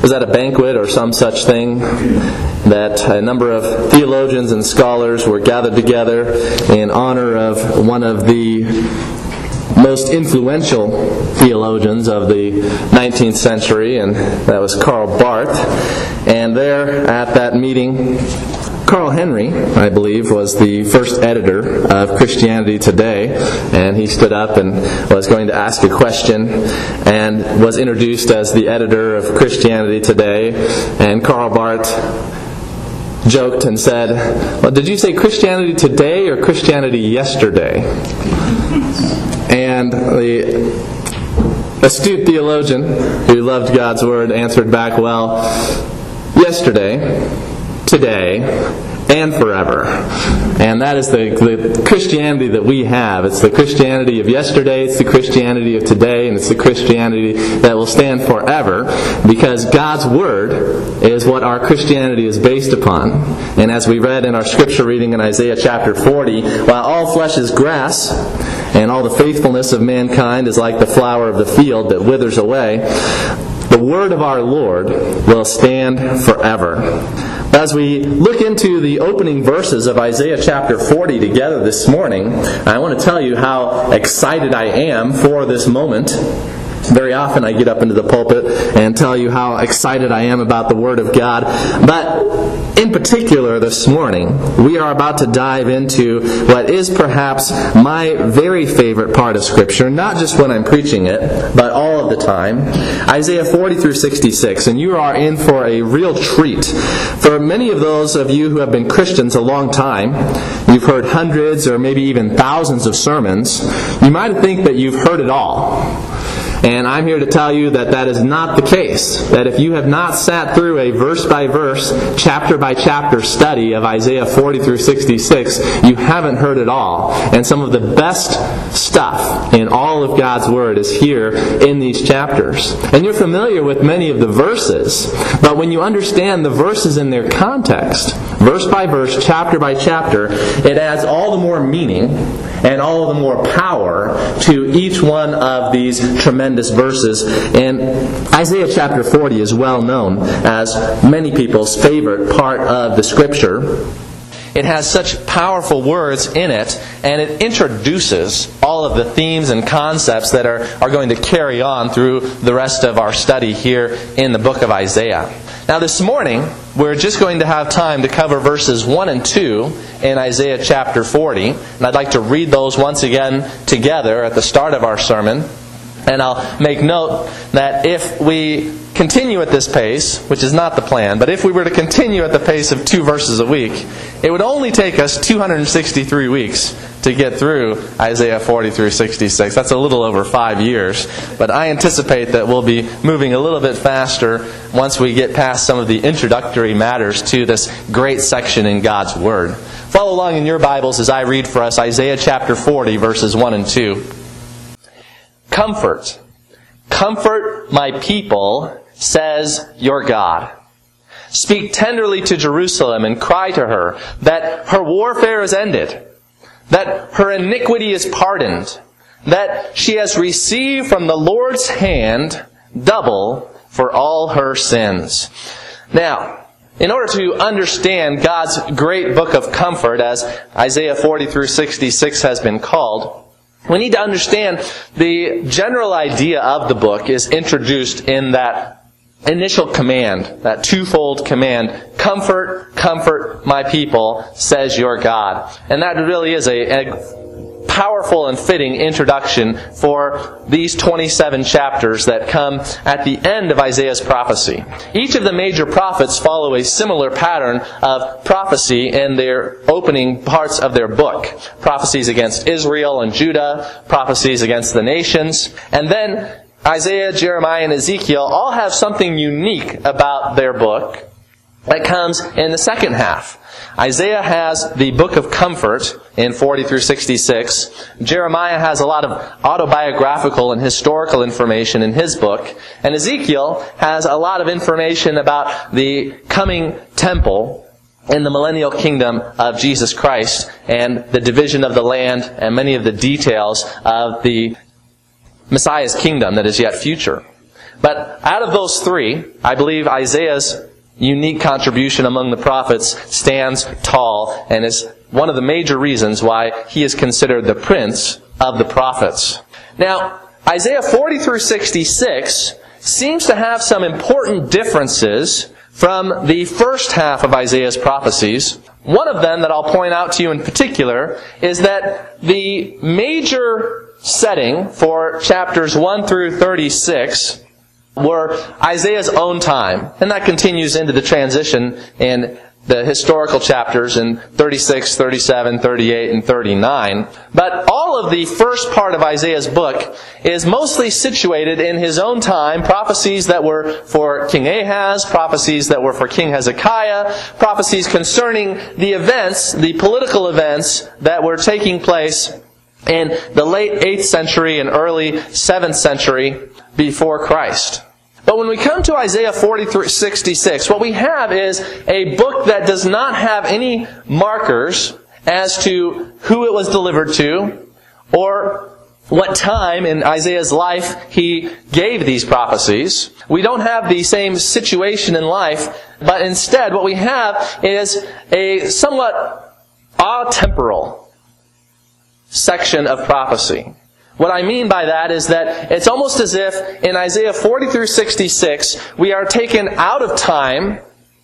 was at a banquet or some such thing that a number of theologians and scholars were gathered together in honor of one of the most influential theologians of the 19th century, and that was Karl Barth. And there at that meeting, Carl Henry, I believe, was the first editor of Christianity Today, and he stood up and was going to ask a question and was introduced as the editor of Christianity Today. And Karl Barth joked and said, "Well, did you say Christianity Today or Christianity Yesterday?" And the astute theologian who loved God's Word answered back, "Well, yesterday, today, and forever." And that is the Christianity that we have. It's the Christianity of yesterday, it's the Christianity of today, and it's the Christianity that will stand forever, because God's Word is what our Christianity is based upon. And as we read in our scripture reading in Isaiah chapter 40, while all flesh is grass, and all the faithfulness of mankind is like the flower of the field that withers away, the word of our Lord will stand forever. As we look into the opening verses of Isaiah chapter 40 together this morning, I want to tell you how excited I am for this moment. Very often I get up into the pulpit and tell you how excited I am about the Word of God. But in particular this morning, we are about to dive into what is perhaps my very favorite part of Scripture, not just when I'm preaching it, but all of the time. Isaiah 40 through 66. And you are in for a real treat. For many of those of you who have been Christians a long time, you've heard hundreds or maybe even thousands of sermons, you might think that you've heard it all. And I'm here to tell you that that is not the case. That if you have not sat through a verse-by-verse, chapter-by-chapter study of Isaiah 40 through 66, you haven't heard it all. And some of the best stuff in all of God's Word is here in these chapters. And you're familiar with many of the verses, but when you understand the verses in their context, verse by verse, chapter by chapter, it adds all the more meaning and all the more power to each one of these tremendous verses. And Isaiah chapter 40 is well known as many people's favorite part of the Scripture. It has such powerful words in it, and it introduces all of the themes and concepts that are going to carry on through the rest of our study here in the book of Isaiah. Now this morning, we're just going to have time to cover verses 1 and 2 in Isaiah chapter 40. And I'd like to read those once again together at the start of our sermon. And I'll make note that if we continue at this pace, which is not the plan, but if we were to continue at the pace of 2 verses a week, it would only take us 263 weeks to get through Isaiah 40 through 66. That's a little over 5 years. But I anticipate that we'll be moving a little bit faster once we get past some of the introductory matters to this great section in God's Word. Follow along in your Bibles as I read for us Isaiah chapter 40, verses 1 and 2. Comfort, comfort my people, says your God. Speak tenderly to Jerusalem and cry to her that her warfare is ended, that her iniquity is pardoned, that she has received from the Lord's hand double for all her sins. Now, in order to understand God's great book of comfort, as Isaiah 40 through 66 has been called, we need to understand the general idea of the book is introduced in that initial command, that twofold command, comfort, comfort my people, says your God. And that really is a powerful and fitting introduction for these 27 chapters that come at the end of Isaiah's prophecy. Each of the major prophets follow a similar pattern of prophecy in their opening parts of their book. Prophecies against Israel and Judah, prophecies against the nations, and then Isaiah, Jeremiah, and Ezekiel all have something unique about their book that comes in the second half. Isaiah has the book of comfort in 40 through 66. Jeremiah has a lot of autobiographical and historical information in his book. And Ezekiel has a lot of information about the coming temple in the millennial kingdom of Jesus Christ and the division of the land and many of the details of the Messiah's kingdom that is yet future. But out of those three, I believe Isaiah's unique contribution among the prophets stands tall and is one of the major reasons why he is considered the prince of the prophets. Now, Isaiah 40 through 66 seems to have some important differences from the first half of Isaiah's prophecies. One of them that I'll point out to you in particular is that the major setting for chapters 1 through 36 were Isaiah's own time. And that continues into the transition in the historical chapters in 36, 37, 38, and 39. But all of the first part of Isaiah's book is mostly situated in his own time. Prophecies that were for King Ahaz, prophecies that were for King Hezekiah, prophecies concerning the events, the political events that were taking place in the late 8th century and early 7th century before Christ. But when we come to Isaiah 40 through 66, what we have is a book that does not have any markers as to who it was delivered to or what time in Isaiah's life he gave these prophecies. We don't have the same situation in life, but instead what we have is a somewhat atemporal section of prophecy. What I mean by that is that it's almost as if in Isaiah 40 through 66, we are taken out of time,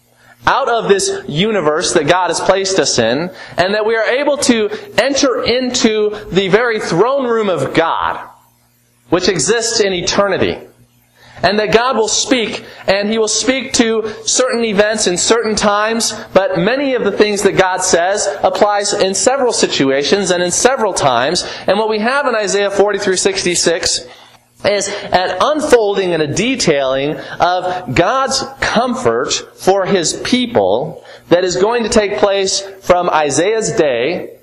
out of this universe that God has placed us in, and that we are able to enter into the very throne room of God, which exists in eternity. And that God will speak, and He will speak to certain events in certain times, but many of the things that God says applies in several situations and in several times. And what we have in Isaiah 40 through 66 is an unfolding and a detailing of God's comfort for His people that is going to take place from Isaiah's day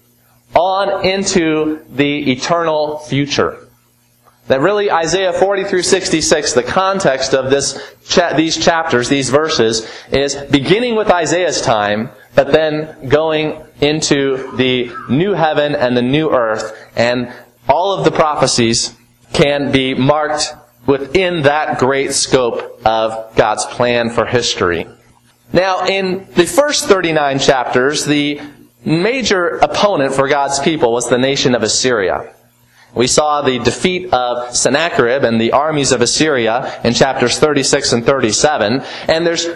on into the eternal future. That really Isaiah 40 through 66, the context of these chapters, these verses, is beginning with Isaiah's time, but then going into the new heaven and the new earth. And all of the prophecies can be marked within that great scope of God's plan for history. Now, in the first 39 chapters, the major opponent for God's people was the nation of Assyria. We saw the defeat of Sennacherib and the armies of Assyria in chapters 36 and 37. And there's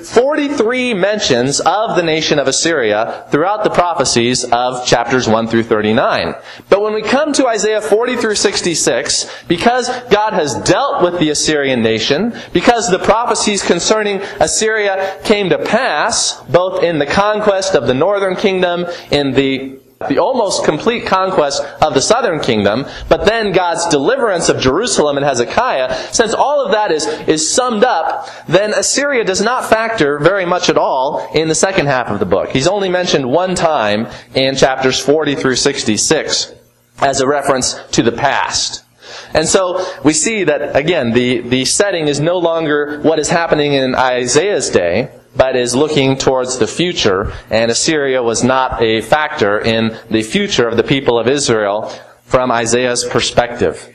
43 mentions of the nation of Assyria throughout the prophecies of chapters 1 through 39. But when we come to Isaiah 40 through 66, because God has dealt with the Assyrian nation, because the prophecies concerning Assyria came to pass, both in the conquest of the northern kingdom, in the almost complete conquest of the southern kingdom, but then God's deliverance of Jerusalem and Hezekiah, since all of that is summed up, then Assyria does not factor very much at all in the second half of the book. He's only mentioned one time in chapters 40 through 66 as a reference to the past. And so we see that, again, the setting is no longer what is happening in Isaiah's day, but is looking towards the future, and Assyria was not a factor in the future of the people of Israel from Isaiah's perspective.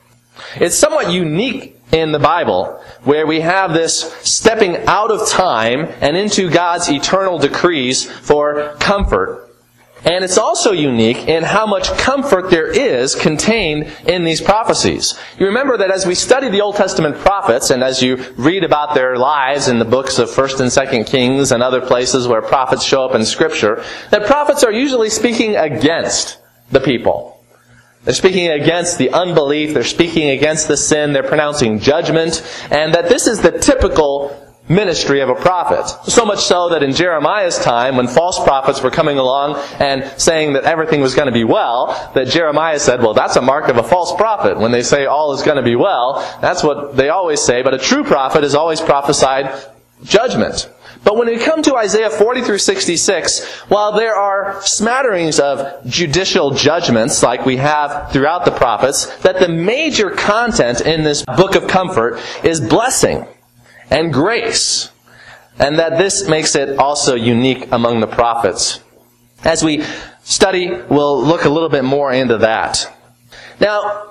It's somewhat unique in the Bible, where we have this stepping out of time and into God's eternal decrees for comfort. And it's also unique in how much comfort there is contained in these prophecies. You remember that as we study the Old Testament prophets, and as you read about their lives in the books of 1st and 2nd Kings and other places where prophets show up in Scripture, that prophets are usually speaking against the people. They're speaking against the unbelief, they're speaking against the sin, they're pronouncing judgment, and that this is the typical ministry of a prophet. So much so that in Jeremiah's time, when false prophets were coming along and saying that everything was going to be well, that Jeremiah said, well, that's a mark of a false prophet. When they say all is going to be well, that's what they always say, but a true prophet has always prophesied judgment. But when we come to Isaiah 40 through 66, while there are smatterings of judicial judgments like we have throughout the prophets, that the major content in this book of comfort is blessing and grace, and that this makes it also unique among the prophets. As we study, we'll look a little bit more into that. Now,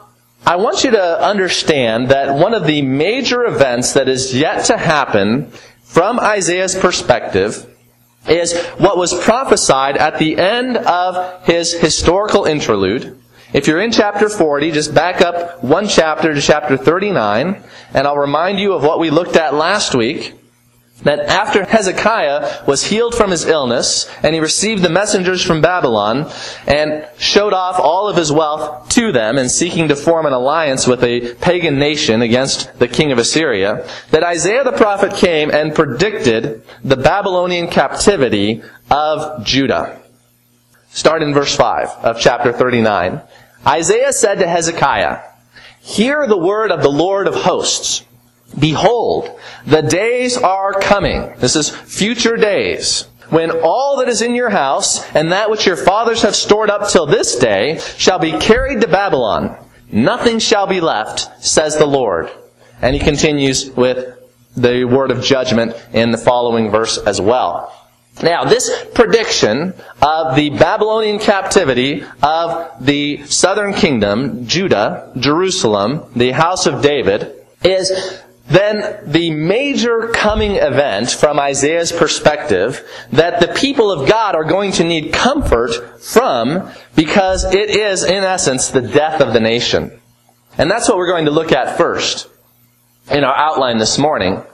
I want you to understand that one of the major events that is yet to happen from Isaiah's perspective is what was prophesied at the end of his historical interlude. If you're in chapter 40, just back up one chapter to chapter 39, and I'll remind you of what we looked at last week. That after Hezekiah was healed from his illness, and he received the messengers from Babylon, and showed off all of his wealth to them, and seeking to form an alliance with a pagan nation against the king of Assyria, that Isaiah the prophet came and predicted the Babylonian captivity of Judah. Start in verse 5 of chapter 39. Isaiah said to Hezekiah, "Hear the word of the Lord of hosts. Behold, the days are coming," this is future days, "when all that is in your house, and that which your fathers have stored up till this day, shall be carried to Babylon. Nothing shall be left, says the Lord." And he continues with the word of judgment in the following verse as well. Now, this prediction of the Babylonian captivity of the southern kingdom, Judah, Jerusalem, the house of David, is then the major coming event from Isaiah's perspective that the people of God are going to need comfort from, because it is, in essence, the death of the nation. And that's what we're going to look at first in our outline this morning.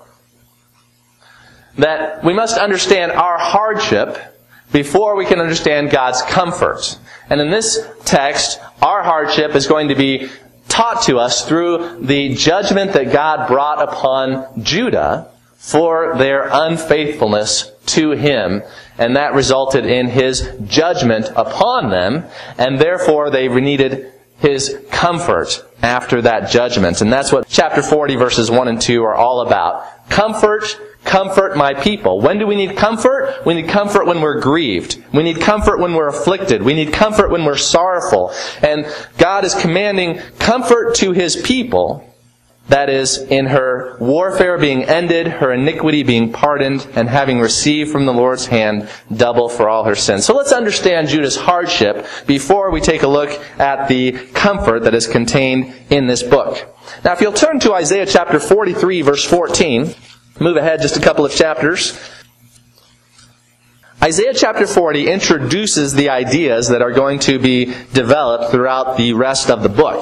That we must understand our hardship before we can understand God's comfort. And in this text, our hardship is going to be taught to us through the judgment that God brought upon Judah for their unfaithfulness to Him. And that resulted in His judgment upon them, and therefore they needed His comfort after that judgment. And that's what chapter 40 verses 1 and 2 are all about. Comfort my people. When do we need comfort? We need comfort when we're grieved. We need comfort when we're afflicted. We need comfort when we're sorrowful. And God is commanding comfort to His people. That is, in her warfare being ended, her iniquity being pardoned, and having received from the Lord's hand double for all her sins. So let's understand Judah's hardship before we take a look at the comfort that is contained in this book. Now, if you'll turn to Isaiah chapter 43, verse 14... move ahead just a couple of chapters. Isaiah chapter 40 introduces the ideas that are going to be developed throughout the rest of the book.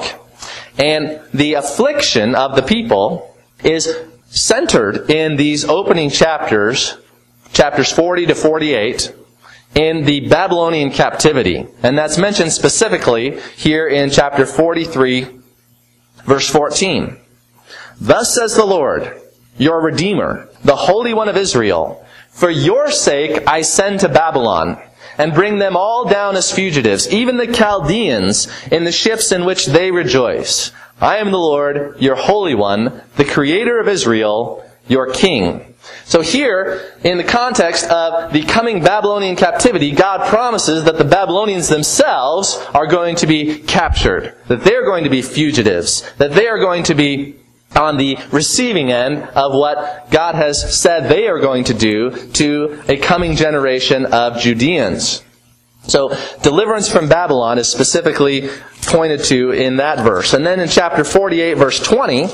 And the affliction of the people is centered in these opening chapters, chapters 40 to 48, in the Babylonian captivity. And that's mentioned specifically here in chapter 43, verse 14. "Thus says the Lord, your Redeemer, the Holy One of Israel, for your sake I send to Babylon, and bring them all down as fugitives, even the Chaldeans in the ships in which they rejoice. I am the Lord, your Holy One, the Creator of Israel, your King." So here, in the context of the coming Babylonian captivity, God promises that the Babylonians themselves are going to be captured, that they're going to be fugitives, that they are going to be on the receiving end of what God has said they are going to do to a coming generation of Judeans. So, deliverance from Babylon is specifically pointed to in that verse. And then in chapter 48, verse 20,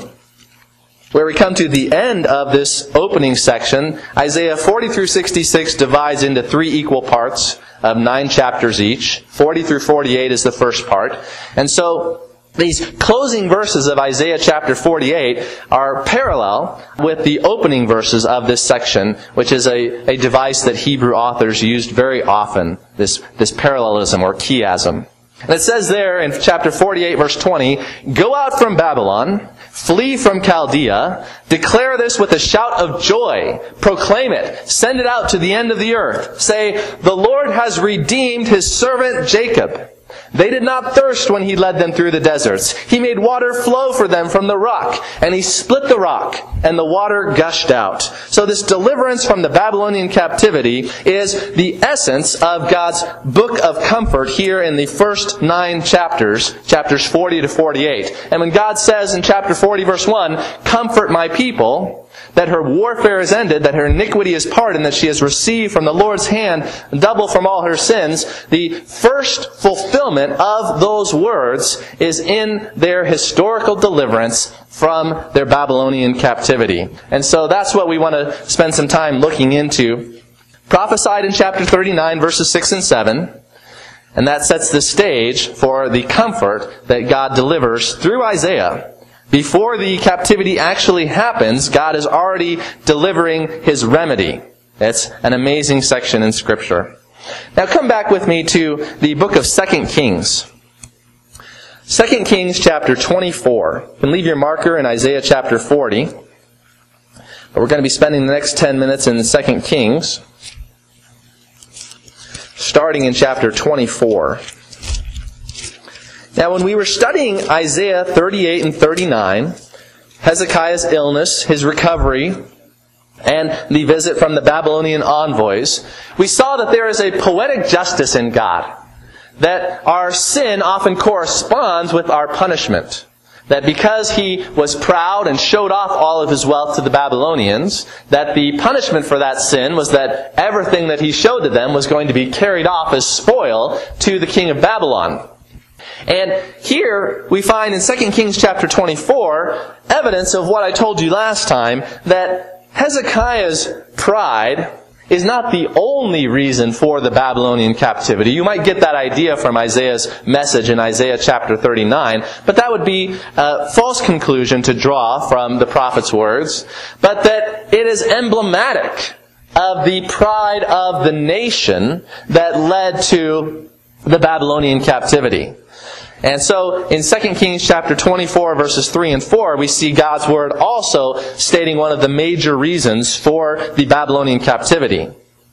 where we come to the end of this opening section, Isaiah 40 through 66 divides into 3 equal parts of 9 chapters each. 40 through 48 is the first part. And so, these closing verses of Isaiah chapter 48 are parallel with the opening verses of this section, which is a device that Hebrew authors used very often, this parallelism or chiasm. And it says there in chapter 48, verse 20, "Go out from Babylon, flee from Chaldea, declare this with a shout of joy, proclaim it, send it out to the end of the earth. Say, the Lord has redeemed His servant Jacob. They did not thirst when He led them through the deserts. He made water flow for them from the rock, and He split the rock, and the water gushed out." So this deliverance from the Babylonian captivity is the essence of God's book of comfort here in the first 9 chapters, chapters 40 to 48. And when God says in chapter 40, verse 1, "Comfort my people," that her warfare is ended, that her iniquity is pardoned, that she has received from the Lord's hand double from all her sins, the first fulfillment of those words is in their historical deliverance from their Babylonian captivity. And so that's what we want to spend some time looking into. Prophesied in chapter 39, verses 6 and 7. And that sets the stage for the comfort that God delivers through Isaiah. Before the captivity actually happens, God is already delivering His remedy. It's an amazing section in Scripture. Now come back with me to the book of 2 Kings. 2 Kings chapter 24. You can leave your marker in Isaiah chapter 40. But we're going to be spending the next 10 minutes in 2 Kings, starting in chapter 24. Now, when we were studying Isaiah 38 and 39, Hezekiah's illness, his recovery, and the visit from the Babylonian envoys, we saw that there is a poetic justice in God, that our sin often corresponds with our punishment. That because he was proud and showed off all of his wealth to the Babylonians, that the punishment for that sin was that everything that he showed to them was going to be carried off as spoil to the king of Babylon. And here we find in 2 Kings chapter 24 evidence of what I told you last time, that Hezekiah's pride is not the only reason for the Babylonian captivity. You might get that idea from Isaiah's message in Isaiah chapter 39, but that would be a false conclusion to draw from the prophet's words, but that it is emblematic of the pride of the nation that led to the Babylonian captivity. And so, in 2 Kings chapter 24, verses 3 and 4, we see God's Word also stating one of the major reasons for the Babylonian captivity.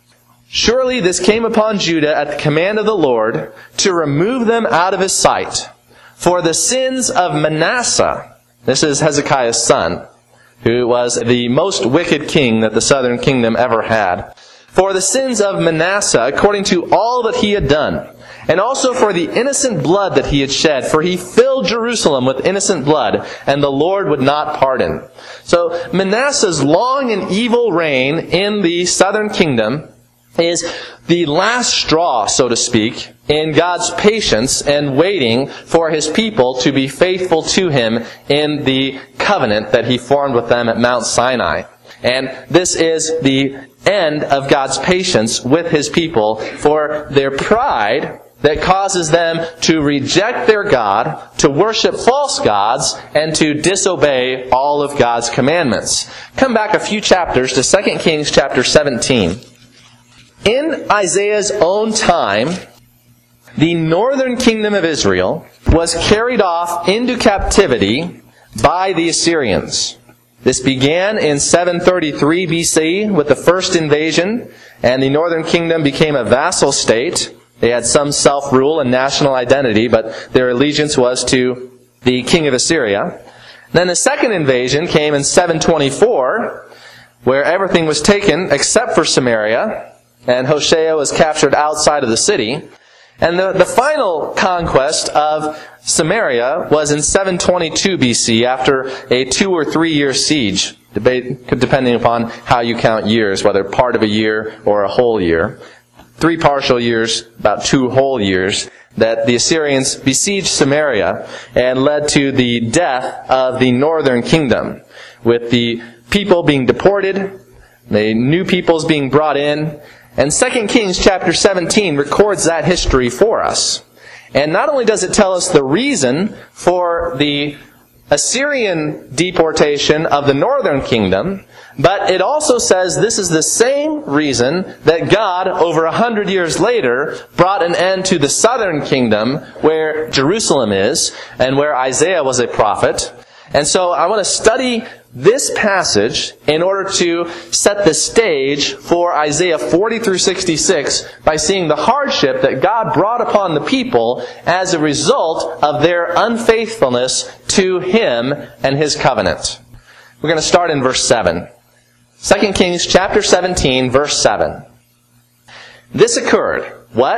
Surely this came upon Judah at the command of the Lord to remove them out of His sight. For the sins of Manasseh, this is Hezekiah's son, who was the most wicked king that the southern kingdom ever had. For the sins of Manasseh, according to all that he had done, and also for the innocent blood that he had shed, for he filled Jerusalem with innocent blood, and the Lord would not pardon. So Manasseh's long and evil reign in the southern kingdom is the last straw, so to speak, in God's patience and waiting for His people to be faithful to Him in the covenant that He formed with them at Mount Sinai. And this is the end of God's patience with His people for their pride that causes them to reject their God, to worship false gods, and to disobey all of God's commandments. Come back a few chapters to 2 Kings chapter 17. In Isaiah's own time, the northern kingdom of Israel was carried off into captivity by the Assyrians. This began in 733 BC with the first invasion, and the northern kingdom became a vassal state. They had some self-rule and national identity, but their allegiance was to the king of Assyria. Then the second invasion came in 724, where everything was taken except for Samaria, and Hoshea was captured outside of the city. And the final conquest of Samaria was in 722 BC, after a 2 or 3 year siege, depending upon how you count years, whether part of a year or a whole year. 3 partial years, about 2 whole years, that the Assyrians besieged Samaria and led to the death of the northern kingdom, with the people being deported, the new peoples being brought in. And 2 Kings chapter 17 records that history for us. And not only does it tell us the reason for the Assyrian deportation of the northern kingdom, but it also says this is the same reason that God, over 100 years later, brought an end to the southern kingdom, where Jerusalem is, and where Isaiah was a prophet. And so I want to study this passage in order to set the stage for Isaiah 40 through 66 by seeing the hardship that God brought upon the people as a result of their unfaithfulness to Him and His covenant. We're going to start in verse 7. 2 Kings chapter 17, verse 7. This occurred. What?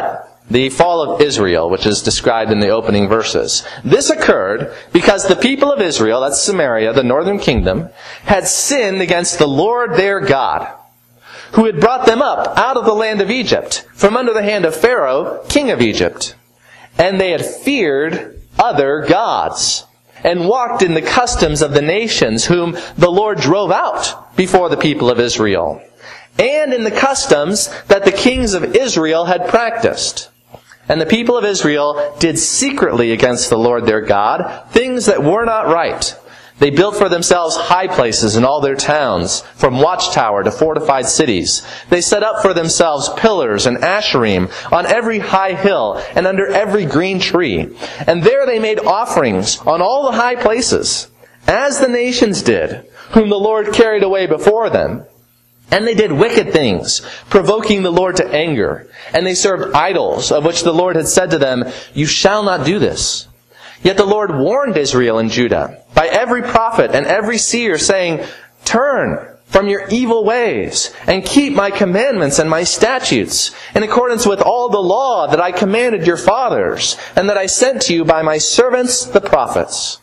the fall of Israel, which is described in the opening verses. This occurred because the people of Israel, that's Samaria, the northern kingdom, had sinned against the Lord their God, who had brought them up out of the land of Egypt, from under the hand of Pharaoh, king of Egypt. And they had feared other gods, and walked in the customs of the nations whom the Lord drove out before the people of Israel, and in the customs that the kings of Israel had practiced. And the people of Israel did secretly against the Lord their God things that were not right. They built for themselves high places in all their towns, from watchtower to fortified cities. They set up for themselves pillars and asherim on every high hill and under every green tree. And there they made offerings on all the high places, as the nations did, whom the Lord carried away before them. And they did wicked things, provoking the Lord to anger. And they served idols, of which the Lord had said to them, "You shall not do this." Yet the Lord warned Israel and Judah by every prophet and every seer, saying, "Turn from your evil ways, and keep my commandments and my statutes, in accordance with all the law that I commanded your fathers, and that I sent to you by my servants the prophets."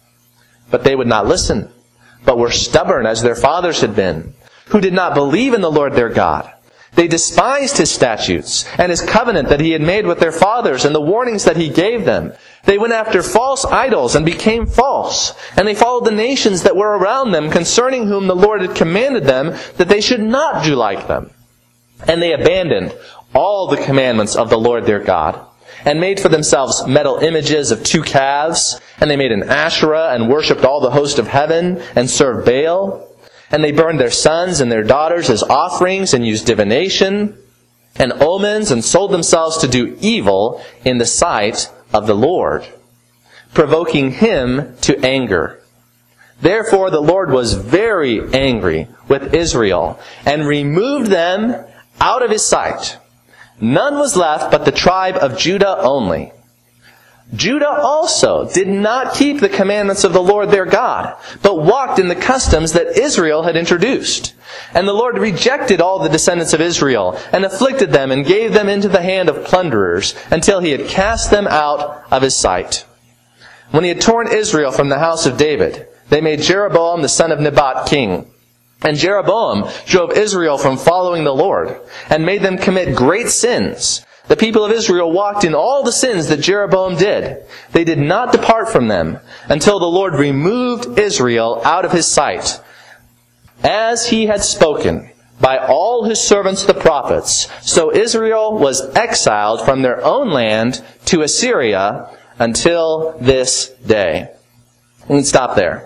But they would not listen, but were stubborn as their fathers had been, who did not believe in the Lord their God. They despised His statutes and His covenant that He had made with their fathers and the warnings that He gave them. They went after false idols and became false. And they followed the nations that were around them, concerning whom the Lord had commanded them that they should not do like them. And they abandoned all the commandments of the Lord their God, and made for themselves metal images of 2 calves. And they made an Asherah and worshipped all the host of heaven and served Baal. And they burned their sons and their daughters as offerings, and used divination and omens, and sold themselves to do evil in the sight of the Lord, provoking Him to anger. Therefore the Lord was very angry with Israel, and removed them out of His sight. None was left but the tribe of Judah only. Judah also did not keep the commandments of the Lord their God, but walked in the customs that Israel had introduced. And the Lord rejected all the descendants of Israel, and afflicted them, and gave them into the hand of plunderers, until He had cast them out of His sight. When He had torn Israel from the house of David, they made Jeroboam the son of Nebat king. And Jeroboam drove Israel from following the Lord, and made them commit great sins. The people of Israel walked in all the sins that Jeroboam did. They did not depart from them, until the Lord removed Israel out of His sight, as He had spoken by all His servants the prophets. So Israel was exiled from their own land to Assyria until this day. We can stop there.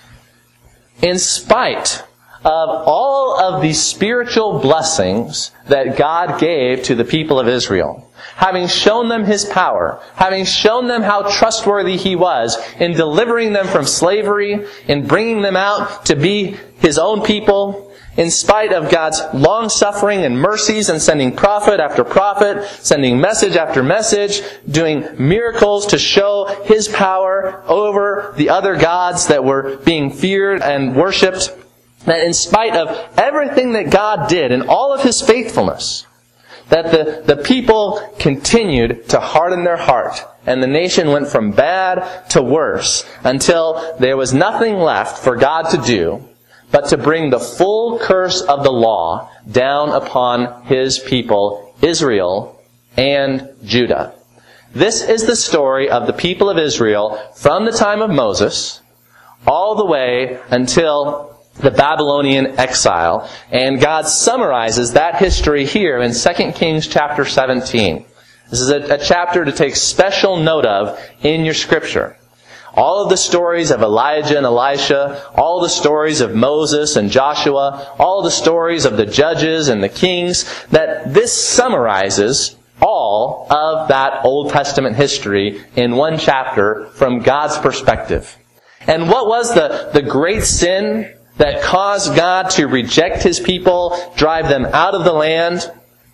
In spite of all of the spiritual blessings that God gave to the people of Israel, having shown them His power, having shown them how trustworthy He was in delivering them from slavery, in bringing them out to be His own people, in spite of God's long-suffering and mercies, and sending prophet after prophet, sending message after message, doing miracles to show His power over the other gods that were being feared and worshipped, that in spite of everything that God did and all of His faithfulness, that the people continued to harden their heart, and the nation went from bad to worse, until there was nothing left for God to do but to bring the full curse of the law down upon His people, Israel and Judah. This is the story of the people of Israel from the time of Moses all the way until the Babylonian exile. And God summarizes that history here in 2 Kings chapter 17. This is a chapter to take special note of in your scripture. All of the stories of Elijah and Elisha, all the stories of Moses and Joshua, all the stories of the judges and the kings, that this summarizes all of that Old Testament history in one chapter from God's perspective. And what was the great sin that caused God to reject His people, drive them out of the land?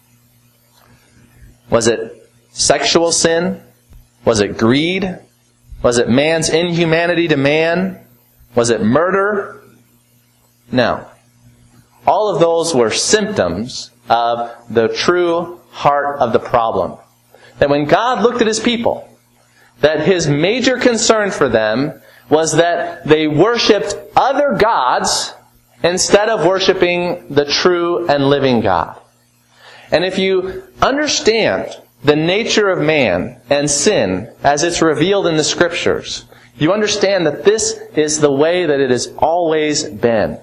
Was it sexual sin? Was it greed? Was it man's inhumanity to man? Was it murder? No. All of those were symptoms of the true heart of the problem. that when God looked at His people, that His major concern for them was that they worshipped other gods instead of worshiping the true and living God. And if you understand the nature of man and sin as it's revealed in the Scriptures, you understand that this is the way that it has always been.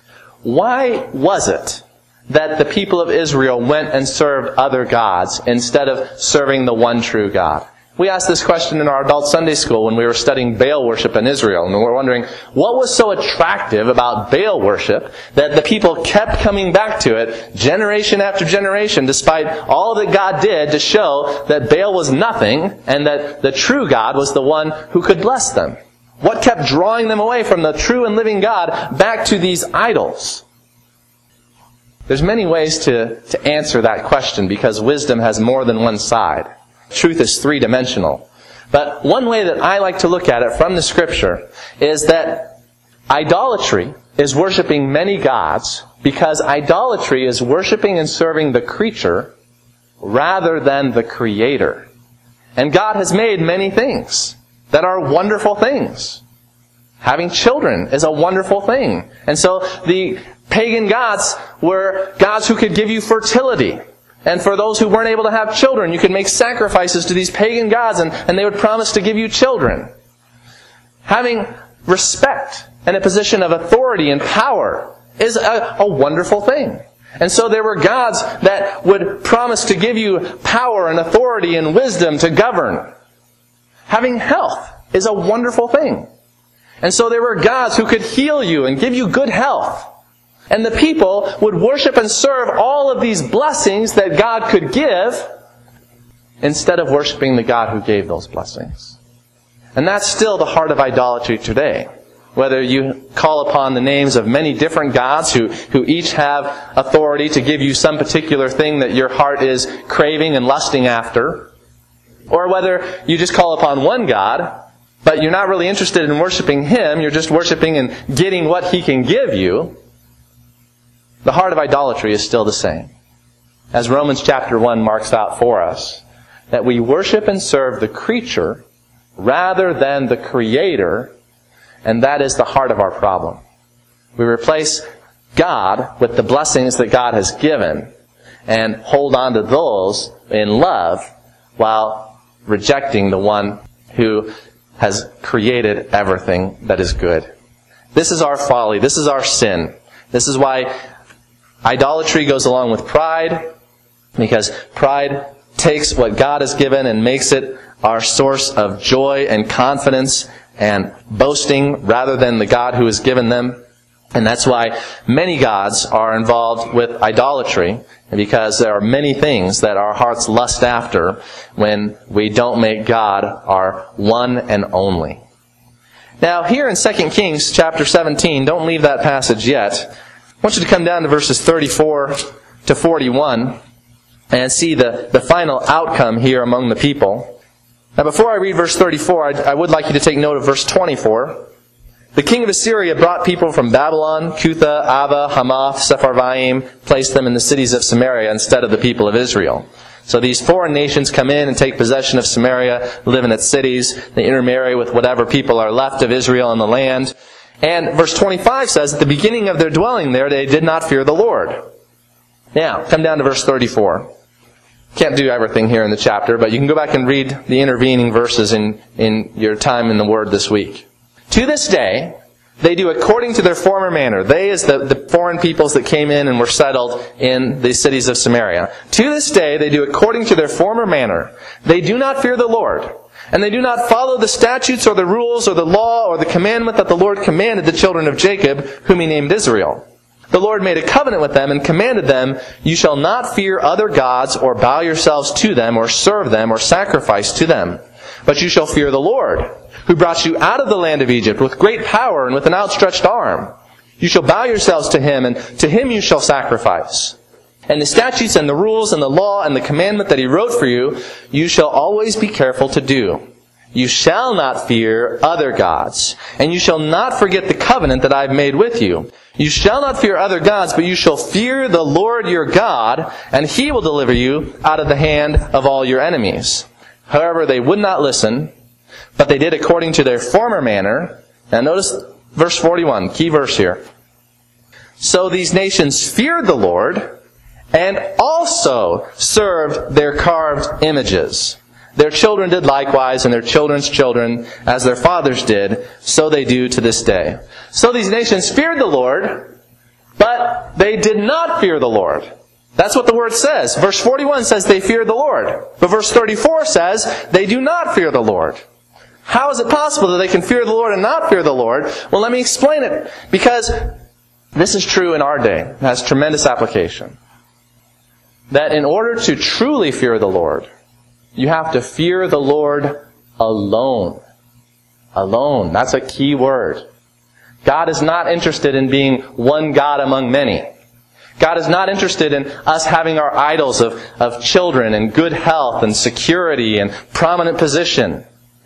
Why was it that the people of Israel went and served other gods instead of serving the one true God? We asked this question in our adult Sunday school when we were studying Baal worship in Israel. And we were wondering, what was so attractive about Baal worship that the people kept coming back to it generation after generation, despite all that God did to show that Baal was nothing and that the true God was the one who could bless them? What kept drawing them away from the true and living God back to these idols? There's many ways to answer that question because wisdom has more than one side. Truth is three-dimensional. But one way that I like to look at it from the Scripture is that idolatry is worshiping many gods because idolatry is worshiping and serving the creature rather than the Creator. And God has made many things that are wonderful things. Having children is a wonderful thing. And so the pagan gods were gods who could give you fertility. And for those who weren't able to have children, you could make sacrifices to these pagan gods and they would promise to give you children. Having respect and a position of authority and power is a wonderful thing. And so there were gods that would promise to give you power and authority and wisdom to govern. Having health is a wonderful thing. And so there were gods who could heal you and give you good health. And the people would worship and serve all of these blessings that God could give instead of worshiping the God who gave those blessings. And that's still the heart of idolatry today. Whether you call upon the names of many different gods who each have authority to give you some particular thing that your heart is craving and lusting after, or whether you just call upon one God, but you're not really interested in worshiping Him, you're just worshiping and getting what He can give you, the heart of idolatry is still the same. As Romans chapter 1 marks out for us, that we worship and serve the creature rather than the Creator, and that is the heart of our problem. We replace God with the blessings that God has given and hold on to those in love while rejecting the one who has created everything that is good. This is our folly. This is our sin. This is why idolatry goes along with pride, because pride takes what God has given and makes it our source of joy and confidence and boasting rather than the God who has given them. And that's why many gods are involved with idolatry, because there are many things that our hearts lust after when we don't make God our one and only. Now, here in 2 Kings chapter 17, don't leave that passage yet. I want you to come down to verses 34 to 41 and see the final outcome here among the people. Now, before I read verse 34, I would like you to take note of verse 24. The king of Assyria brought people from Babylon, Cutha, Ava, Hamath, Sepharvaim, placed them in the cities of Samaria instead of the people of Israel. So these foreign nations come in and take possession of Samaria, live in its cities. They intermarry with whatever people are left of Israel in the land. And verse 25 says, at the beginning of their dwelling there, they did not fear the Lord. Now, come down to verse 34. Can't do everything here in the chapter, but you can go back and read the intervening verses in your time in the Word this week. To this day, they do according to their former manner. They is the foreign peoples that came in and were settled in the cities of Samaria. To this day, they do according to their former manner. They do not fear the Lord. And they do not follow the statutes or the rules or the law or the commandment that the Lord commanded the children of Jacob, whom He named Israel. The Lord made a covenant with them and commanded them, you shall not fear other gods or bow yourselves to them or serve them or sacrifice to them. But you shall fear the Lord, who brought you out of the land of Egypt with great power and with an outstretched arm. You shall bow yourselves to Him, and to Him you shall sacrifice. And the statutes and the rules and the law and the commandment that He wrote for you, you shall always be careful to do. You shall not fear other gods, and you shall not forget the covenant that I have made with you. You shall not fear other gods, but you shall fear the Lord your God, and He will deliver you out of the hand of all your enemies. However, they would not listen, but they did according to their former manner. Now notice verse 41, key verse here. So these nations feared the Lord, and also served their carved images. Their children did likewise, and their children's children, as their fathers did, so they do to this day. So these nations feared the Lord, but they did not fear the Lord. That's what the word says. Verse 41 says they feared the Lord. But verse 34 says they do not fear the Lord. How is it possible that they can fear the Lord and not fear the Lord? Well, let me explain it. Because this is true in our day. It has tremendous application. That in order to truly fear the Lord, you have to fear the Lord alone. Alone. That's a key word. God is not interested in being one God among many. God is not interested in us having our idols of children and good health and security and prominent position.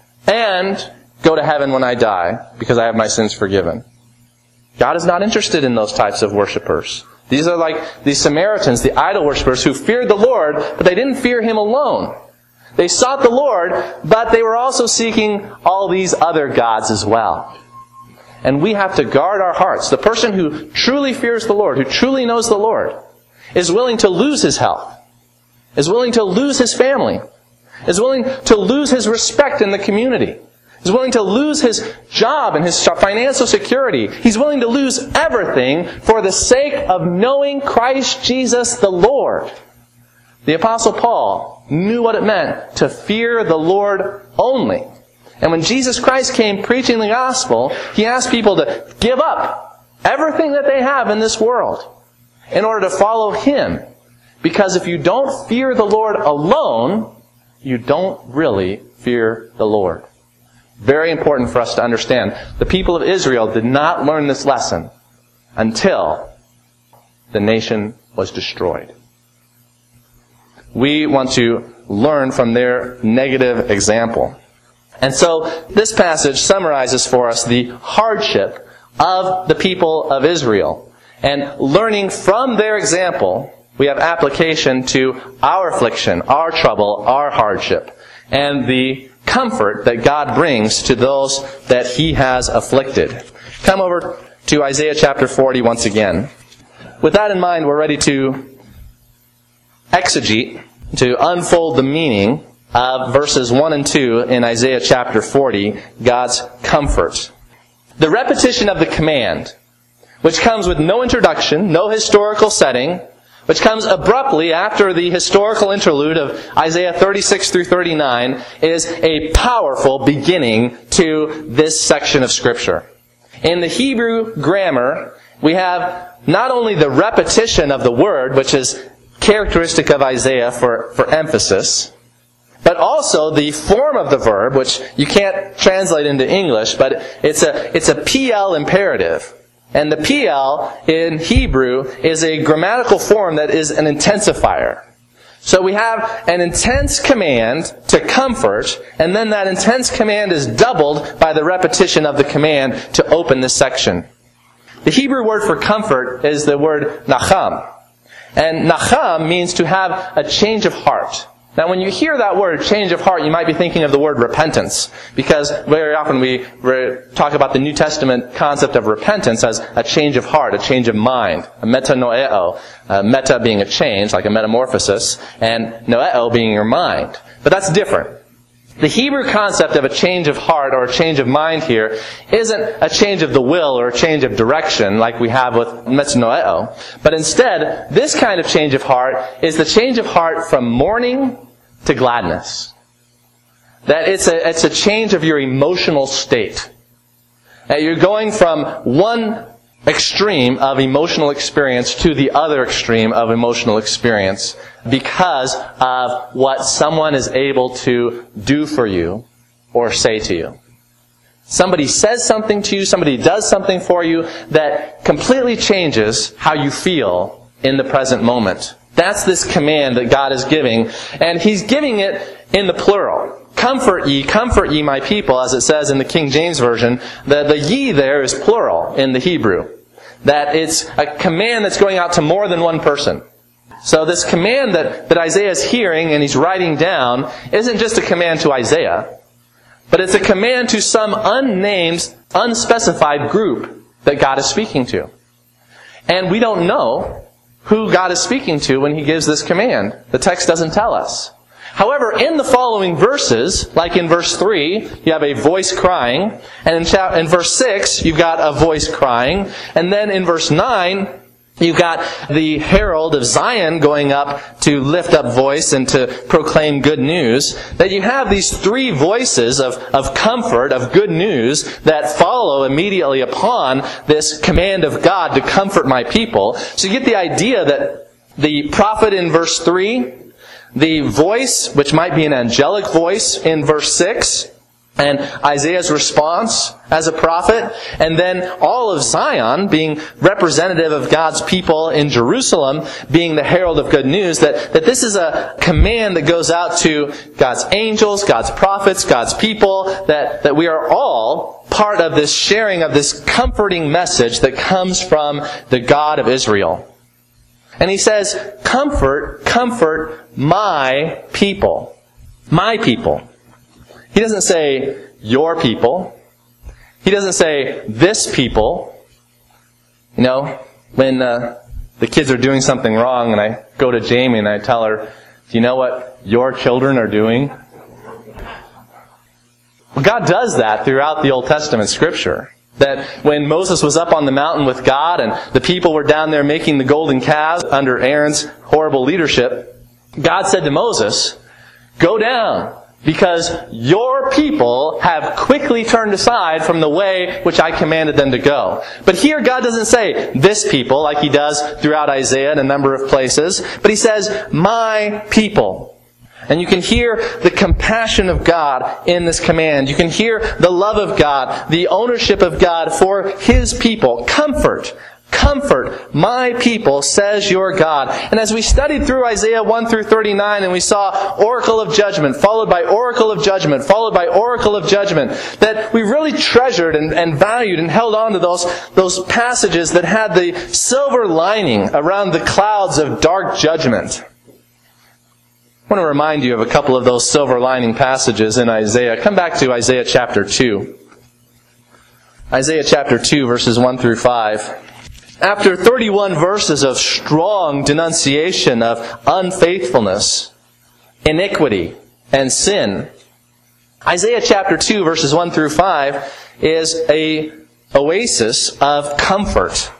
And go to heaven when I die because I have my sins forgiven. God is not interested in those types of worshipers. These are like these Samaritans, the idol worshipers who feared the Lord, but they didn't fear Him alone. They sought the Lord, but they were also seeking all these other gods as well. And we have to guard our hearts. The person who truly fears the Lord, who truly knows the Lord, is willing to lose his health, is willing to lose his family, is willing to lose his respect in the community, is willing to lose his job and his financial security. He's willing to lose everything for the sake of knowing Christ Jesus the Lord. The Apostle Paul knew what it meant to fear the Lord only. And when Jesus Christ came preaching the gospel, He asked people to give up everything that they have in this world in order to follow Him. Because if you don't fear the Lord alone, you don't really fear the Lord. Very important for us to understand. The people of Israel did not learn this lesson until the nation was destroyed. We want to learn from their negative example. And so this passage summarizes for us the hardship of the people of Israel. And learning from their example, we have application to our affliction, our trouble, our hardship, and the comfort that God brings to those that He has afflicted. Come over to Isaiah chapter 40 once again. With that in mind, we're ready to exegete, to unfold the meaning of verses 1 and 2 in Isaiah chapter 40, God's comfort. The repetition of the command, which comes with no introduction, no historical setting, which comes abruptly after the historical interlude of Isaiah 36 through 39, is a powerful beginning to this section of Scripture. In the Hebrew grammar, we have not only the repetition of the word, which is characteristic of Isaiah for emphasis, but also the form of the verb, which you can't translate into English, but it's a PL imperative. And the PL in Hebrew is a grammatical form that is an intensifier. So we have an intense command to comfort, and then that intense command is doubled by the repetition of the command to open this section. The Hebrew word for comfort is the word nacham. And nacham means to have a change of heart. Now when you hear that word, change of heart, you might be thinking of the word repentance. Because very often we talk about the New Testament concept of repentance as a change of heart, a change of mind. A metanoeo. Meta being a change, like a metamorphosis, and noeo being your mind. But that's different. The Hebrew concept of a change of heart or a change of mind here isn't a change of the will or a change of direction like we have with metanoeo. But instead, this kind of change of heart is the change of heart from mourning to gladness. That it's a change of your emotional state. That you're going from one extreme of emotional experience to the other extreme of emotional experience because of what someone is able to do for you or say to you. Somebody says something to you, somebody does something for you that completely changes how you feel in the present moment. That's this command that God is giving, and He's giving it in the plural. comfort ye my people, as it says in the King James Version, the ye there is plural in the Hebrew. That it's a command that's going out to more than one person. So this command that Isaiah is hearing and he's writing down isn't just a command to Isaiah, but it's a command to some unnamed, unspecified group that God is speaking to. And we don't know who God is speaking to when He gives this command. The text doesn't tell us. However, in the following verses, like in verse 3, you have a voice crying, and in verse 6, you've got a voice crying, and then in verse 9, you've got the herald of Zion going up to lift up voice and to proclaim good news. That you have these three voices of comfort, of good news, that follow immediately upon this command of God to comfort my people. So you get the idea that the prophet in verse 3, the voice, which might be an angelic voice in verse 6, and Isaiah's response as a prophet, and then all of Zion being representative of God's people in Jerusalem, being the herald of good news, that this is a command that goes out to God's angels, God's prophets, God's people, that we are all part of this sharing of this comforting message that comes from the God of Israel. And He says, comfort my people. My people. He doesn't say, your people. He doesn't say, this people. You know, when the kids are doing something wrong and I go to Jamie and I tell her, do you know what your children are doing? Well, God does that throughout the Old Testament Scripture. That when Moses was up on the mountain with God and the people were down there making the golden calves under Aaron's horrible leadership, God said to Moses, go down, because your people have quickly turned aside from the way which I commanded them to go. But here God doesn't say this people like He does throughout Isaiah in a number of places, but He says my people. And you can hear the compassion of God in this command. You can hear the love of God, the ownership of God for His people. Comfort my people, says your God. And as we studied through Isaiah 1 through 39, and we saw oracle of judgment, followed by oracle of judgment, followed by oracle of judgment, that we really treasured and valued and held on to those passages that had the silver lining around the clouds of dark judgment. I want to remind you of a couple of those silver lining passages in Isaiah. Come back to Isaiah chapter 2. Isaiah chapter 2, verses 1 through 5. After 31 verses of strong denunciation of unfaithfulness, iniquity, and sin, Isaiah chapter 2, verses 1 through 5 is an oasis of comfort.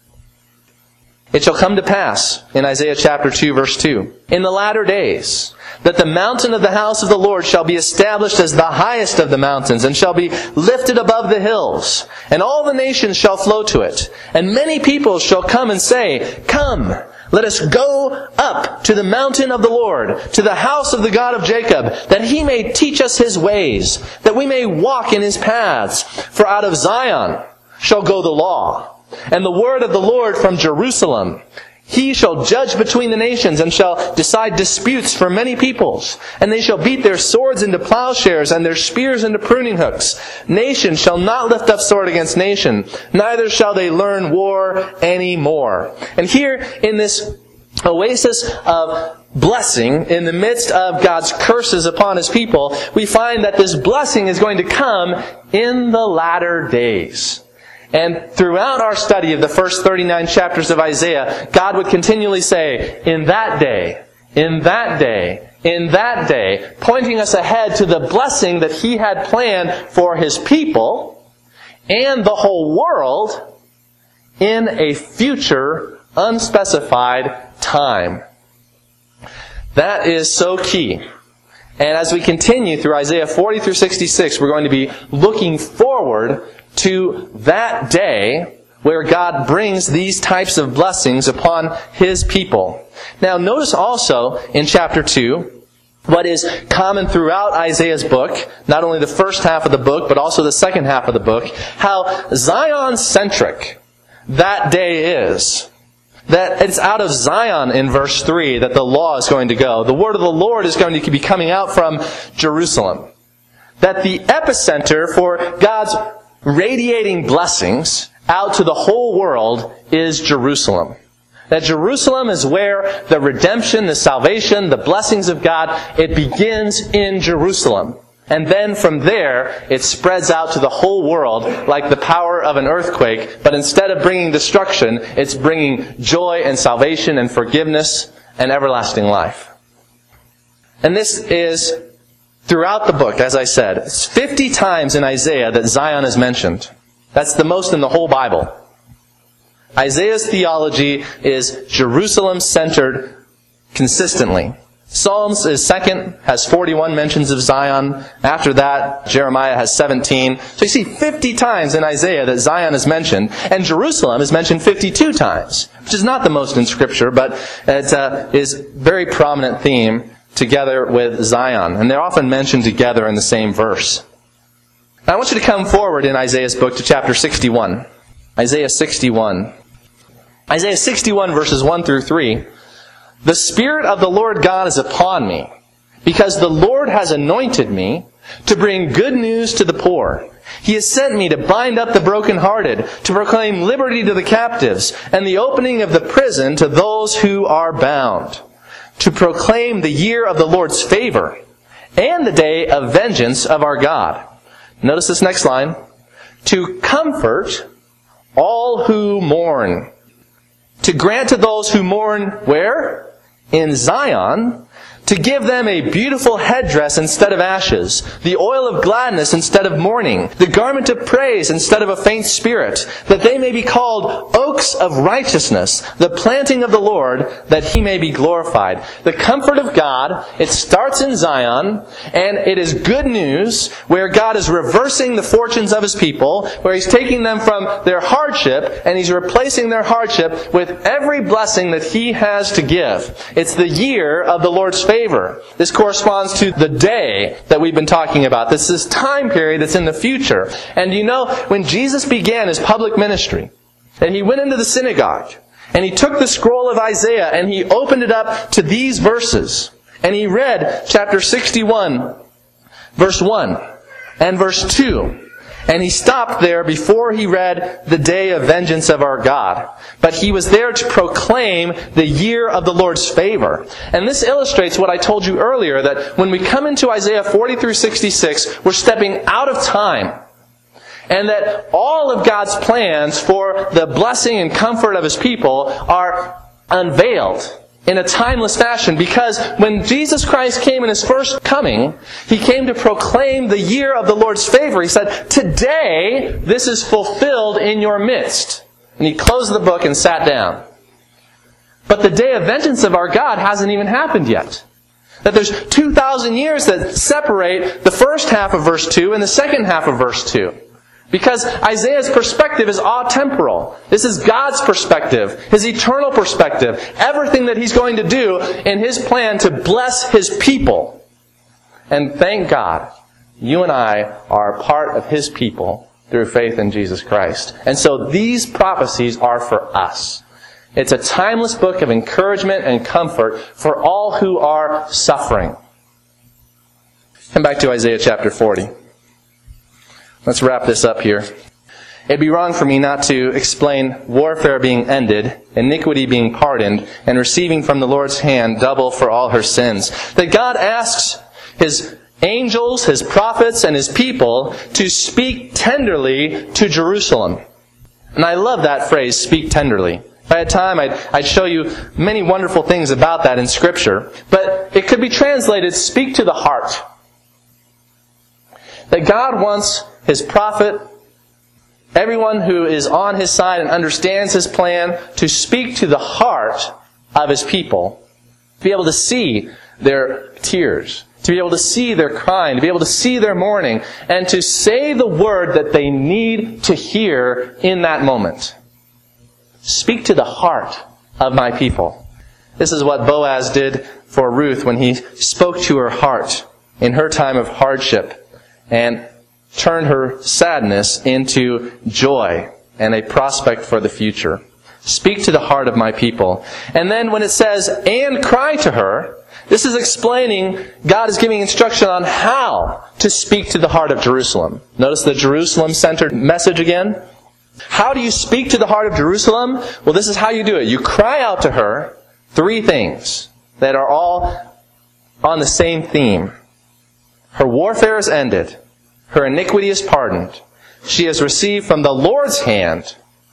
It shall come to pass, in Isaiah chapter 2, verse 2, in the latter days, that the mountain of the house of the Lord shall be established as the highest of the mountains, and shall be lifted above the hills, and all the nations shall flow to it. And many peoples shall come and say, come, let us go up to the mountain of the Lord, to the house of the God of Jacob, that He may teach us His ways, that we may walk in His paths. For out of Zion shall go the law, and the word of the Lord from Jerusalem. He shall judge between the nations, and shall decide disputes for many peoples. And they shall beat their swords into plowshares, and their spears into pruning hooks. Nation shall not lift up sword against nation, neither shall they learn war any more. And here, in this oasis of blessing, in the midst of God's curses upon His people, we find that this blessing is going to come in the latter days. And throughout our study of the first 39 chapters of Isaiah, God would continually say, in that day, in that day, in that day, pointing us ahead to the blessing that He had planned for His people and the whole world in a future, unspecified time. That is so key. And as we continue through Isaiah 40 through 66, we're going to be looking forward to that day where God brings these types of blessings upon His people. Now notice also in chapter 2, what is common throughout Isaiah's book, not only the first half of the book, but also the second half of the book, how Zion-centric that day is. that it's out of Zion in verse 3 that the law is going to go. The word of the Lord is going to be coming out from Jerusalem. That the epicenter for God's radiating blessings out to the whole world is Jerusalem. That Jerusalem is where the redemption, the salvation, the blessings of God, it begins in Jerusalem. And then from there, it spreads out to the whole world like the power of an earthquake. But instead of bringing destruction, it's bringing joy and salvation and forgiveness and everlasting life. And this is throughout the book, as I said. It's 50 times in Isaiah that Zion is mentioned. That's the most in the whole Bible. Isaiah's theology is Jerusalem-centered consistently. Psalms is second, has 41 mentions of Zion. After that, Jeremiah has 17. So you see 50 times in Isaiah that Zion is mentioned, and Jerusalem is mentioned 52 times, which is not the most in Scripture, but it is a very prominent theme together with Zion. And they're often mentioned together in the same verse. Now I want you to come forward in Isaiah's book to chapter 61. Isaiah 61. Isaiah 61 verses 1 through 3. The Spirit of the Lord God is upon me, because the Lord has anointed me to bring good news to the poor. He has sent me to bind up the brokenhearted, to proclaim liberty to the captives, and the opening of the prison to those who are bound, to proclaim the year of the Lord's favor, and the day of vengeance of our God. Notice this next line. To comfort all who mourn. To grant to those who mourn, where? In Zion. To give them a beautiful headdress instead of ashes, the oil of gladness instead of mourning, the garment of praise instead of a faint spirit, that they may be called oaks of righteousness, the planting of the Lord, that He may be glorified. The comfort of God, it starts in Zion, and it is good news where God is reversing the fortunes of His people, where He's taking them from their hardship, and He's replacing their hardship with every blessing that He has to give. It's the year of the Lord's favor. This corresponds to the day that we've been talking about. This is time period that's in the future. And you know, when Jesus began His public ministry, and He went into the synagogue, and He took the scroll of Isaiah, and He opened it up to these verses. And He read chapter 61, verse 1, and verse 2. And He stopped there before He read the day of vengeance of our God. But He was there to proclaim the year of the Lord's favor. And this illustrates what I told you earlier, that when we come into Isaiah 40 through 66, we're stepping out of time. And that all of God's plans for the blessing and comfort of His people are unveiled in a timeless fashion, because when Jesus Christ came in His first coming, He came to proclaim the year of the Lord's favor. He said, today this is fulfilled in your midst. And He closed the book and sat down. But the day of vengeance of our God hasn't even happened yet. That there's 2,000 years that separate the first half of verse 2 and the second half of verse 2. Because Isaiah's perspective is atemporal. This is God's perspective, His eternal perspective. Everything that He's going to do in His plan to bless His people. And thank God, you and I are part of His people through faith in Jesus Christ. And so these prophecies are for us. It's a timeless book of encouragement and comfort for all who are suffering. Come back to Isaiah chapter 40. Let's wrap this up here. It'd be wrong for me not to explain warfare being ended, iniquity being pardoned, and receiving from the Lord's hand double for all her sins. That God asks His angels, His prophets, and His people to speak tenderly to Jerusalem. And I love that phrase, speak tenderly. If I had time, I'd show you many wonderful things about that in Scripture. But it could be translated, speak to the heart. That God wants His prophet, everyone who is on His side and understands His plan, to speak to the heart of His people. To be able to see their tears. To be able to see their crying. To be able to see their mourning. And to say the word that they need to hear in that moment. Speak to the heart of my people. This is what Boaz did for Ruth when he spoke to her heart in her time of hardship. And turned her sadness into joy and a prospect for the future. Speak to the heart of my people. And then when it says, and cry to her, this is explaining, God is giving instruction on how to speak to the heart of Jerusalem. Notice the Jerusalem-centered message again. How do you speak to the heart of Jerusalem? Well, this is how you do it. You cry out to her 3 things that are all on the same theme. Her warfare is ended. Her iniquity is pardoned. She has received from the Lord's hand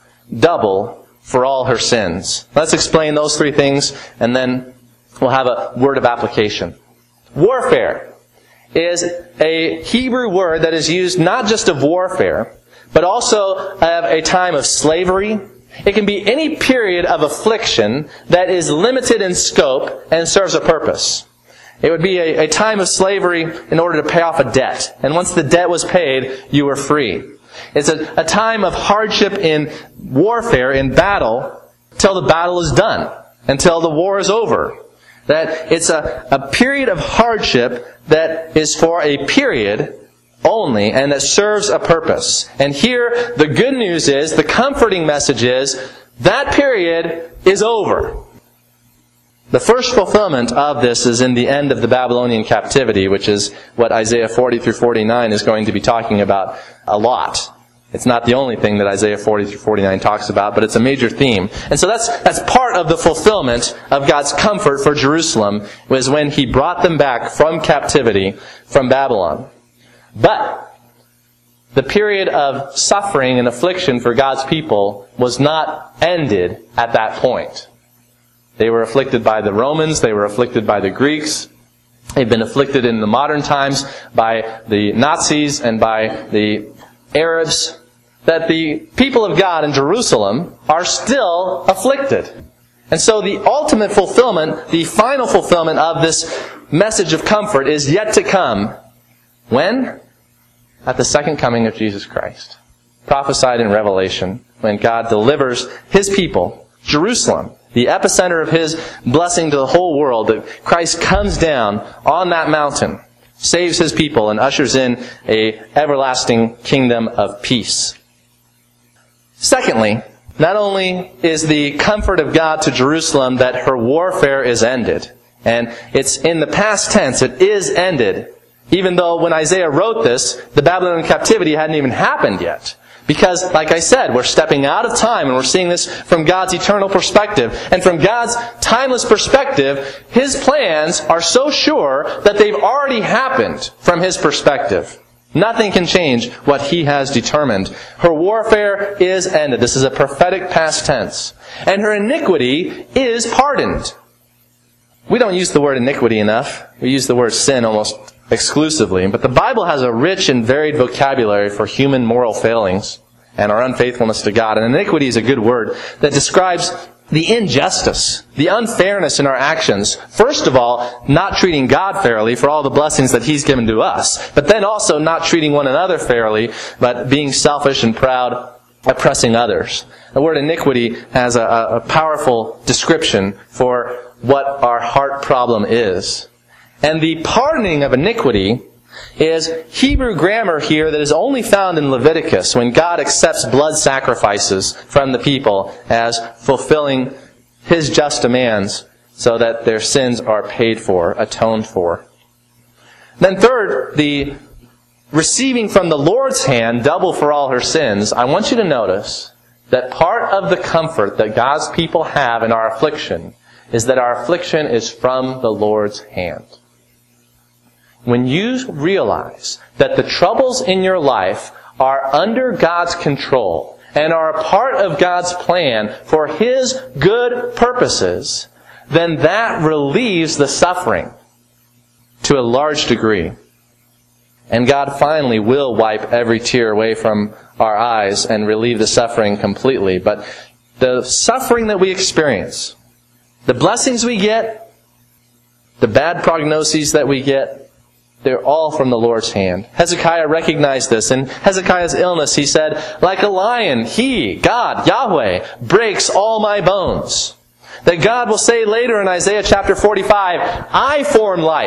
double for all her sins. Let's explain those 3 things, and then we'll have a word of application. Warfare is a Hebrew word that is used not just of warfare, but also of a time of slavery. It can be any period of affliction that is limited in scope and serves a purpose. It would be a time of slavery in order to pay off a debt. And once the debt was paid, you were free. It's a time of hardship in warfare, in battle, till the battle is done, until the war is over. That it's a period of hardship that is for a period only, and that serves a purpose. And here, the good news is, the comforting message is, that period is over. The first fulfillment of this is in the end of the Babylonian captivity, which is what Isaiah 40 through 49 is going to be talking about a lot. It's not the only thing that Isaiah 40 through 49 talks about, but it's a major theme. And so that's part of the fulfillment of God's comfort for Jerusalem, was when He brought them back from captivity from Babylon. But the period of suffering and affliction for God's people was not ended at that point. They were afflicted by the Romans, they were afflicted by the Greeks, they've been afflicted in the modern times by the Nazis and by the Arabs, that the people of God in Jerusalem are still afflicted. And so the ultimate fulfillment, the final fulfillment of this message of comfort is yet to come. When? At the second coming of Jesus Christ. Prophesied in Revelation, when God delivers His people, Jerusalem, the epicenter of His blessing to the whole world, that Christ comes down on that mountain, saves His people, and ushers in a everlasting kingdom of peace. Secondly, not only is the comfort of God to Jerusalem that her warfare is ended, and it's in the past tense, it is ended, even though when Isaiah wrote this, the Babylonian captivity hadn't even happened yet. Because, like I said, we're stepping out of time and we're seeing this from God's eternal perspective. And from God's timeless perspective, His plans are so sure that they've already happened from His perspective. Nothing can change what He has determined. Her warfare is ended. This is a prophetic past tense. And her iniquity is pardoned. We don't use the word iniquity enough. We use the word sin almost exclusively. But the Bible has a rich and varied vocabulary for human moral failings and our unfaithfulness to God. And iniquity is a good word that describes the injustice, the unfairness in our actions. First of all, not treating God fairly for all the blessings that He's given to us. But then also not treating one another fairly, but being selfish and proud, oppressing others. The word iniquity has a powerful description for what our heart problem is. And the pardoning of iniquity is Hebrew grammar here that is only found in Leviticus, when God accepts blood sacrifices from the people as fulfilling His just demands so that their sins are paid for, atoned for. Then third, the receiving from the Lord's hand double for all her sins. I want you to notice that part of the comfort that God's people have in our affliction is that our affliction is from the Lord's hand. When you realize that the troubles in your life are under God's control and are a part of God's plan for His good purposes, then that relieves the suffering to a large degree. And God finally will wipe every tear away from our eyes and relieve the suffering completely. But the suffering that we experience, the blessings we get, the bad prognoses that we get, they're all from the Lord's hand. Hezekiah recognized this. In Hezekiah's illness, he said, like a lion, He, God, Yahweh, breaks all my bones. That God will say later in Isaiah chapter 45, I form light,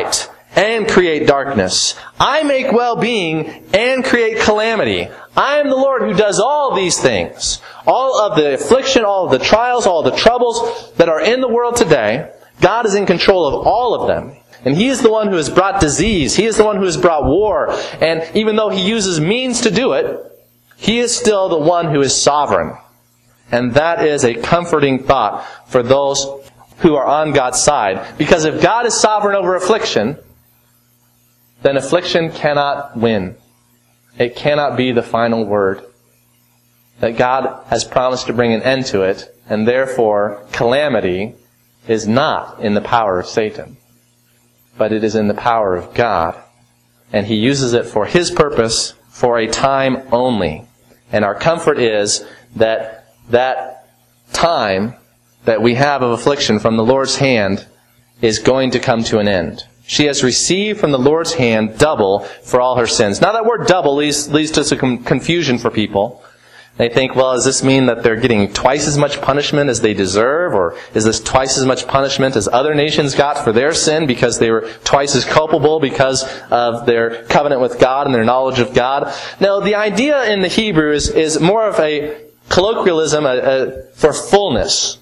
and create darkness. I make well-being and create calamity. I am the Lord who does all these things. All of the affliction, all of the trials, all of the troubles that are in the world today, God is in control of all of them. And He is the one who has brought disease. He is the one who has brought war. And even though He uses means to do it, He is still the one who is sovereign. And that is a comforting thought for those who are on God's side. Because if God is sovereign over affliction, then affliction cannot win. It cannot be the final word. That God has promised to bring an end to it, and therefore calamity is not in the power of Satan, but it is in the power of God. And He uses it for His purpose, for a time only. And our comfort is that that time that we have of affliction from the Lord's hand is going to come to an end. She has received from the Lord's hand double for all her sins. Now that word double leads to some confusion for people. They think, well, does this mean that they're getting twice as much punishment as they deserve? Or is this twice as much punishment as other nations got for their sin because they were twice as culpable because of their covenant with God and their knowledge of God? No, the idea in the Hebrew is more of a colloquialism for fullness.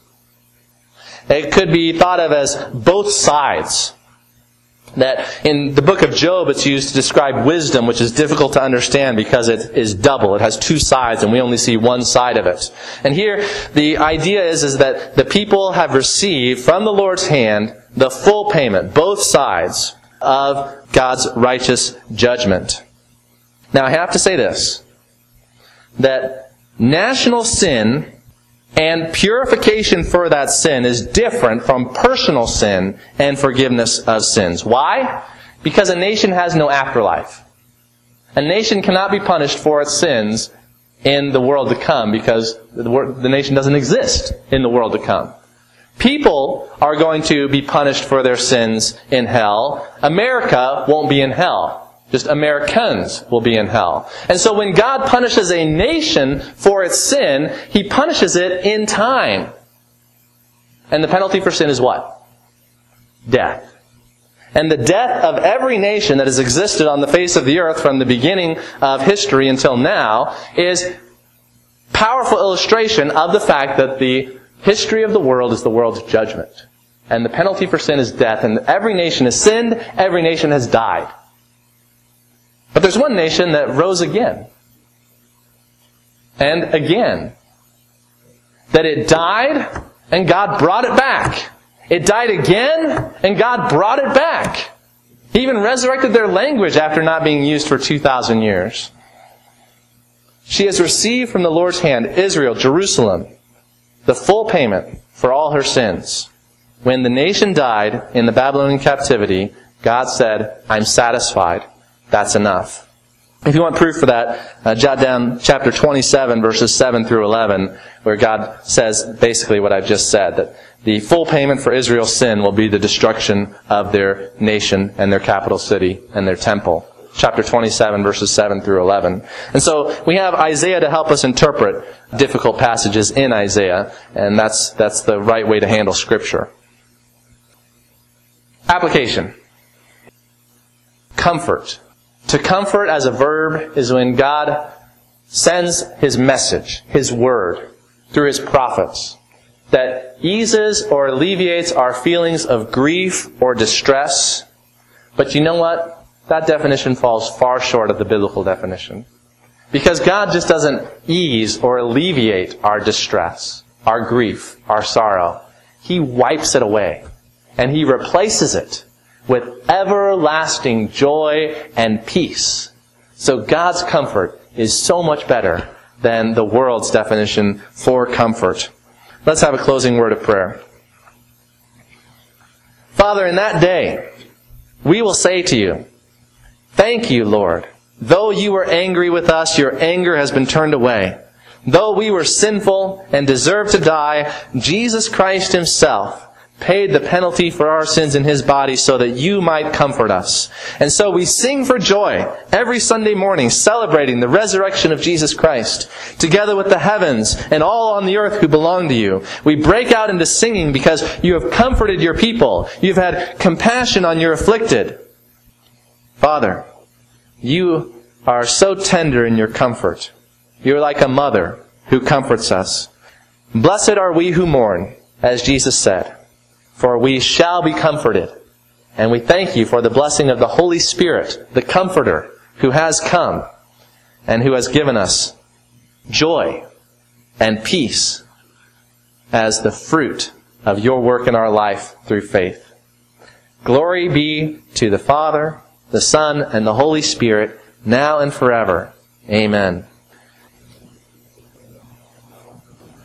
It could be thought of as both sides. That in the book of Job it's used to describe wisdom, which is difficult to understand because it is double. It has two sides and we only see one side of it. And here the idea is that the people have received from the Lord's hand the full payment, both sides of God's righteous judgment. Now I have to say this, that national sin and purification for that sin is different from personal sin and forgiveness of sins. Why? Because a nation has no afterlife. A nation cannot be punished for its sins in the world to come because the nation doesn't exist in the world to come. People are going to be punished for their sins in hell. America won't be in hell. Just Americans will be in hell. And so when God punishes a nation for its sin, He punishes it in time. And the penalty for sin is what? Death. And the death of every nation that has existed on the face of the earth from the beginning of history until now is powerful illustration of the fact that the history of the world is the world's judgment. And the penalty for sin is death. And every nation has sinned, every nation has died. But there's one nation that rose again. And again. That it died and God brought it back. It died again and God brought it back. He even resurrected their language after not being used for 2,000 years. She has received from the Lord's hand, Israel, Jerusalem, the full payment for all her sins. When the nation died in the Babylonian captivity, God said, I'm satisfied. That's enough. If you want proof for that, jot down chapter 27, verses 7 through 11, where God says basically what I've just said, that the full payment for Israel's sin will be the destruction of their nation and their capital city and their temple. Chapter 27, verses 7 through 11. And so we have Isaiah to help us interpret difficult passages in Isaiah, and that's the right way to handle Scripture. Application. Comfort. To comfort as a verb is when God sends His message, His word, through His prophets, that eases or alleviates our feelings of grief or distress. But you know what? That definition falls far short of the biblical definition. Because God just doesn't ease or alleviate our distress, our grief, our sorrow. He wipes it away. And He replaces it with everlasting joy and peace. So God's comfort is so much better than the world's definition for comfort. Let's have a closing word of prayer. Father, in that day, we will say to you, thank you, Lord. Though you were angry with us, your anger has been turned away. Though we were sinful and deserved to die, Jesus Christ Himself paid the penalty for our sins in His body so that you might comfort us. And so we sing for joy every Sunday morning, celebrating the resurrection of Jesus Christ, together with the heavens and all on the earth who belong to you. We break out into singing because you have comforted your people. You've had compassion on your afflicted. Father, you are so tender in your comfort. You are like a mother who comforts us. Blessed are we who mourn, as Jesus said, for we shall be comforted. And we thank you for the blessing of the Holy Spirit, the Comforter, who has come and who has given us joy and peace as the fruit of your work in our life through faith. Glory be to the Father, the Son, and the Holy Spirit, now and forever. Amen.